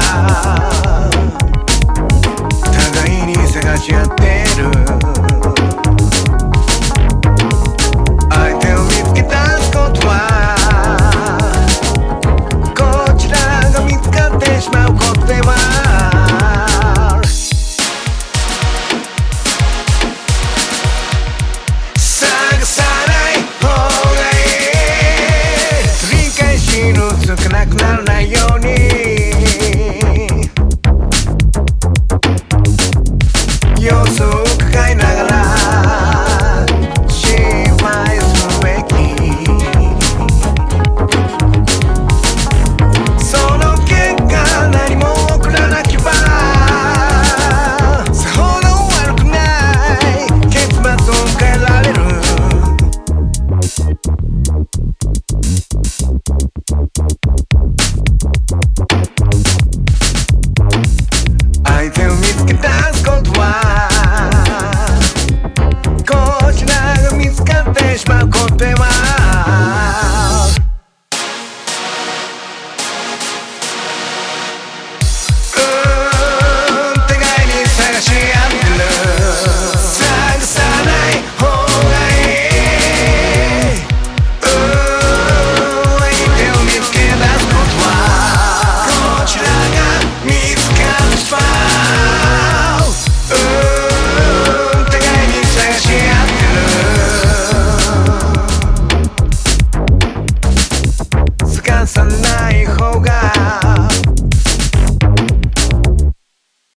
互いに探し合ってる。相手を見つけ出すことはこちらが見つかってしまうことでは探さない方がいい。繰り返しのつかなくならないように様子を伺いながら心配するべき。その結果何も起こらなければさほど悪くない結末を迎えられる。相手を見つけ出すことはこちらが見つかってしまうことでは互いに探し合ってる。探さない方がいい。相手を見つけ出すことはこちらが見つかってしまう。互いに探し合ってる。探さない方が